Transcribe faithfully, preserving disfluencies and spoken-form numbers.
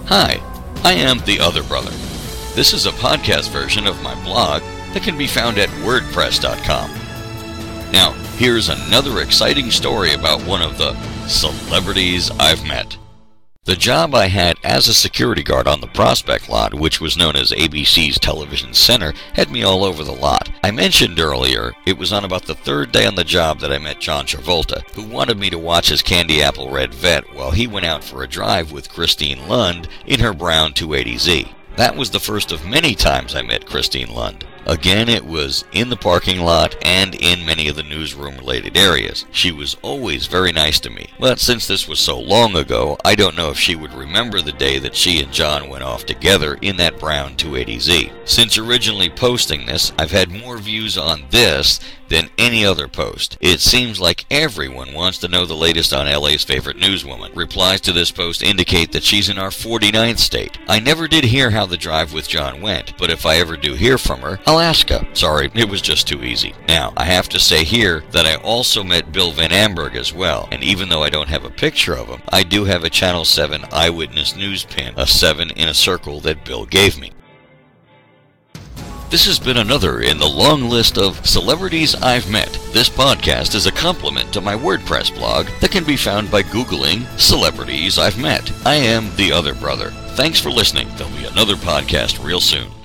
Hi, I am The Other Brother. This is a podcast version of my blog that can be found at wordpress dot com. Now, here's another exciting story about one of the celebrities I've met. The job I had as a security guard on the Prospect lot, which was known as A B C's Television Center, had me all over the lot. I mentioned earlier it was on about the third day on the job that I met John Travolta, who wanted me to watch his candy apple red Vet while he went out for a drive with Christine Lund in her brown two eighty Z. That was the first of many times I met Christine Lund. Again, it was in the parking lot and in many of the newsroom-related areas. She was always very nice to me, but since this was so long ago, I don't know if she would remember the day that she and John went off together in that brown two eighty Z. Since originally posting this, I've had more views on this than any other post. It seems like everyone wants to know the latest on L A's favorite newswoman. Replies to this post indicate that she's in our forty-ninth state. I never did hear how the drive with John went, but if I ever do hear from her, I'll ask her. Sorry, it was just too easy. Now, I have to say here that I also met Bill Van Amberg as well, and even though I don't have a picture of him, I do have a Channel seven Eyewitness News pin, a seven in a circle that Bill gave me. This has been another in the long list of celebrities I've met. This podcast is a complement to my WordPress blog that can be found by Googling Celebrities I've Met. I am The Other Brother. Thanks for listening. There'll be another podcast real soon.